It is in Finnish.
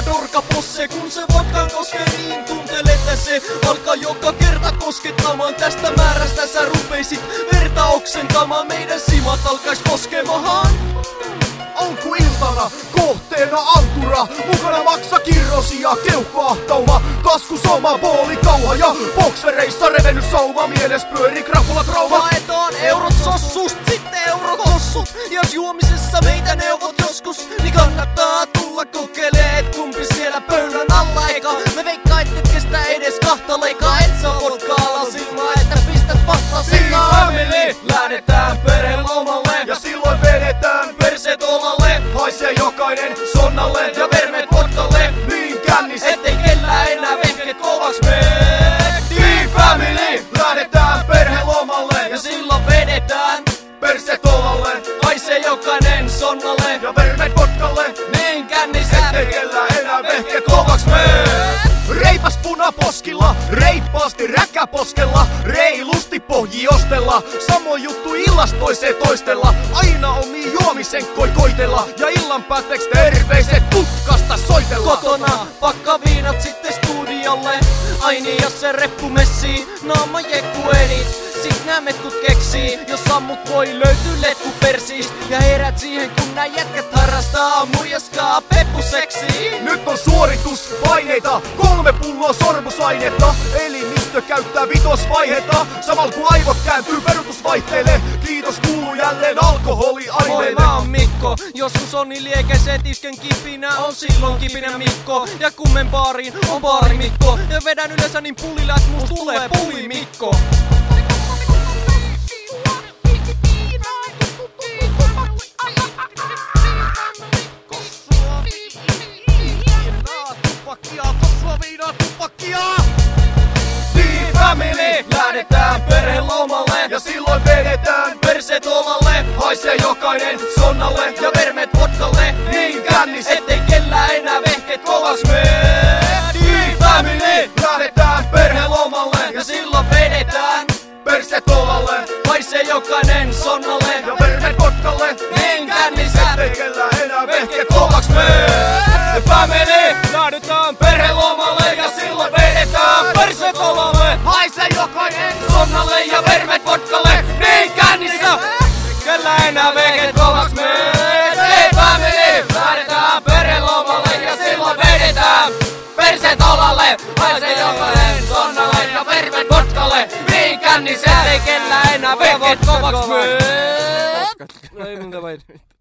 nurkaposse, kun se vodkan koskee niin tuntelet, että se alkaa joka kerta koskettamaan. Tästä määrästä sä rupeisit verta oksentamaan, meidän simat alkais koskemahan. Onko iltana kohteena antura? Mukana maksa kirrosia, keuhkoahtauma, taskusoma, boolikauha ja boksereissa revennyt sauma. Mieles pyöri krapulatrauma. Haetaan eurot sossust, sitten eurotossut. Jos juomisessa meitä neuvot joskus, niin kannattaa tulla kokeilee, et kumpi siellä pöydän alla eka. Me veikkaa, et kestä edes kahta leikaa, et saa vodkaa lasilmaa, että pistät vasta sillaan. Lähdetään perhelomalle ja silloin vedetään perseet olalle. Haisee jokainen sonnalle ja vermeet vodkalle, niin kännis, ettei kellään enää vehket kovaks mene. Team Family! Lähdetään perhelomalle ja silloin vedetään perseet olalle. Haisee jokainen sonnalle ja vermeet vodkalle, niin kännis, ettei kellään enää vehket kovaks mene. Reipas punaposkilla, reippaasti räkäposkella, reilusti pohjiostella. Samoin juttu illasta toiseen toistella, aina omiin juomisen koitella. Ja illan päätteeks terveiset tutkasta soitella. Kotona pakka viinat sitten studiolle, aini jos se reppu messii, naama jekku edit. Sit nää metkut keksii, jos sammut voi löytyy letku persiis. Ja herät siihen kun nää jätkät harrastaa muijaskaa peppuseksiin. Nyt on suorituspaineita, 3 pulloa sormusainetta. Elimistö käyttää vitosvaihetta, samalla kun aivot kääntyy peruutusvaihteelle. Kiitos kuuluu jälleen alkoholiaineille. Moi, mä oon Mikko, joskus on niin liekeset isken kipinä, on silloin kipinä Mikko. Ja kummen baariin on baari Mikko, ja vedän yleensä niin pulilla, et musta tulee puli Mikko. Team Family! Lähdetään perhelomalle ja silloin vedetään perseet olalle. Haisee jokainen sonnalle ja vermeet vodkalle, niin kännis, ettei kellään enää vehket kovaks mene. Team Family! Lähdetään perhelomalle ja silloin vedetään perseet olalle. Haisee jokainen sonnalle ja vermeet vodkalle, niin kännis, ettei kellään enää vehket kovaks mene. Family! Lähdetään perhelomalle ja silloin vedetään perseet olalle. Haisee jokainen sonnalle ja vermeet vodkalle, niin kännissä, kellään enää vehket kovaks mene. Hei family! Lähdetään perhelomalle ja silloin vedetään perseet olalle. Haisee jokainen sonnalle ja vermeet vodkalle, niin kännissä, ei kellään enää vehket kovaks mene.